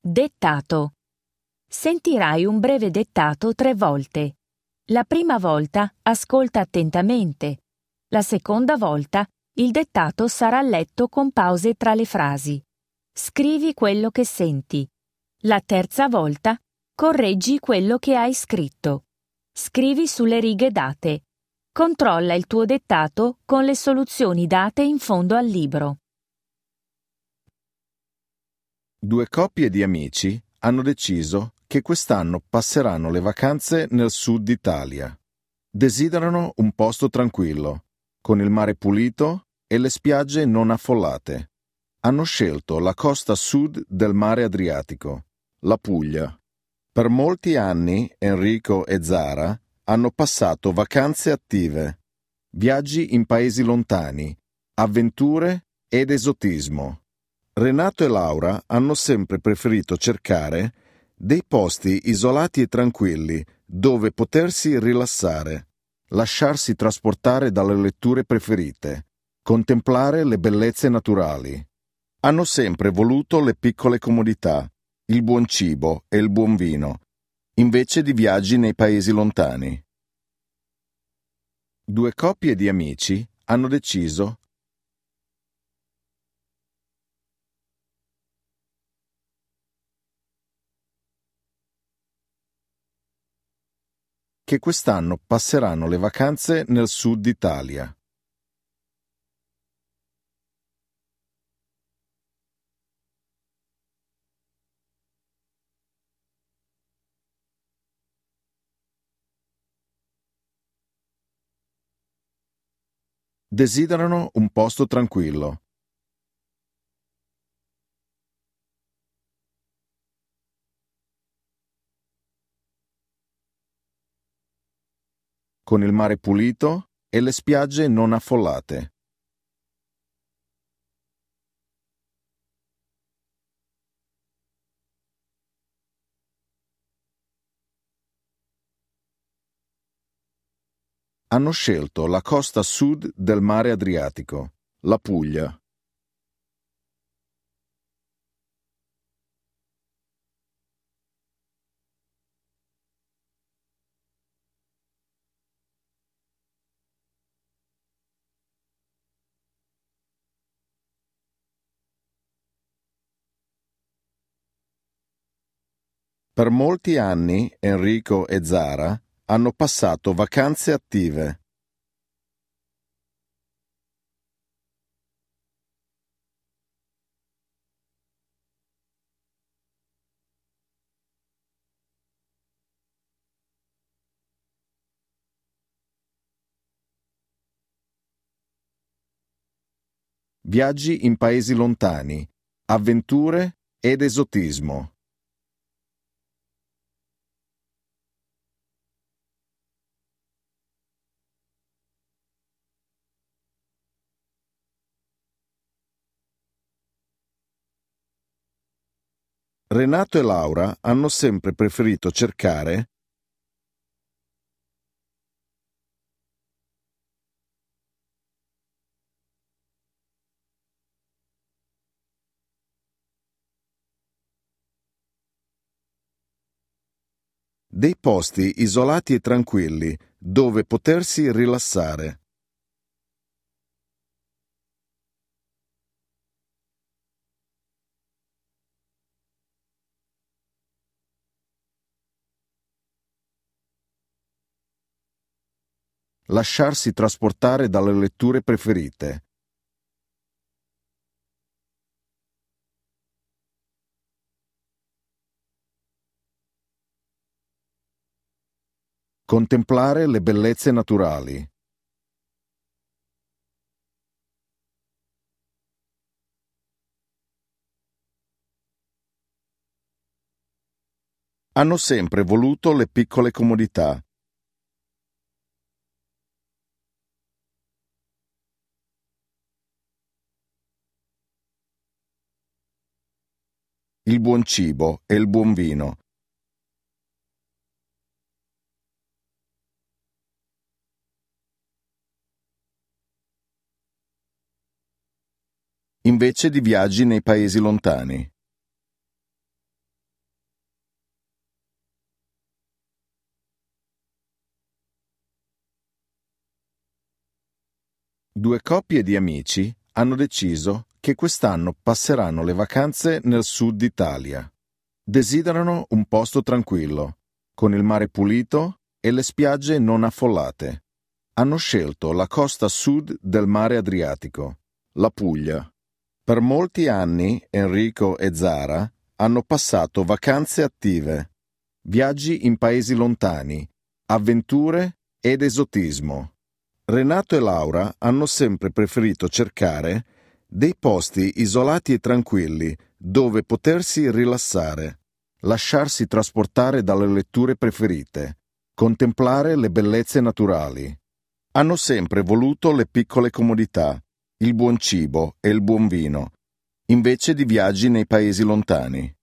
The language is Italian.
Dettato. Sentirai un breve dettato 3 volte. La prima volta ascolta attentamente. La seconda volta il dettato sarà letto con pause tra le frasi. Scrivi quello che senti. La terza volta correggi quello che hai scritto. Scrivi sulle righe date. Controlla il tuo dettato con le soluzioni date in fondo al libro. 2 coppie di amici hanno deciso che quest'anno passeranno le vacanze nel sud Italia. Desiderano un posto tranquillo, con il mare pulito e le spiagge non affollate. Hanno scelto la costa sud del mare Adriatico, la Puglia. Per molti anni Enrico e Zara hanno passato vacanze attive, viaggi in paesi lontani, avventure ed esotismo. Renato e Laura hanno sempre preferito cercare dei posti isolati e tranquilli dove potersi rilassare, lasciarsi trasportare dalle letture preferite, contemplare le bellezze naturali. Hanno sempre voluto le piccole comodità, il buon cibo e il buon vino, invece di viaggi nei paesi lontani. 2 coppie di amici hanno deciso che quest'anno passeranno le vacanze nel sud Italia. Desiderano un posto tranquillo. Con il mare pulito e le spiagge non affollate. Hanno scelto la costa sud del mare Adriatico, la Puglia. Per molti anni Enrico e Zara hanno passato vacanze attive. Viaggi in paesi lontani, avventure ed esotismo. Renato e Laura hanno sempre preferito cercare dei posti isolati e tranquilli dove potersi rilassare. Lasciarsi trasportare dalle letture preferite. Contemplare le bellezze naturali. Hanno sempre voluto le piccole comodità. Il buon cibo e il buon vino. Invece di viaggi nei paesi lontani. Due coppie di amici hanno deciso che quest'anno passeranno le vacanze nel sud Italia. Desiderano un posto tranquillo, con il mare pulito e le spiagge non affollate. Hanno scelto la costa sud del mare Adriatico, la Puglia. Per molti anni Enrico e Zara hanno passato vacanze attive, viaggi in paesi lontani, avventure ed esotismo. Renato e Laura hanno sempre preferito cercare dei posti isolati e tranquilli dove potersi rilassare, lasciarsi trasportare dalle letture preferite, contemplare le bellezze naturali. Hanno sempre voluto le piccole comodità, il buon cibo e il buon vino, invece di viaggi nei paesi lontani.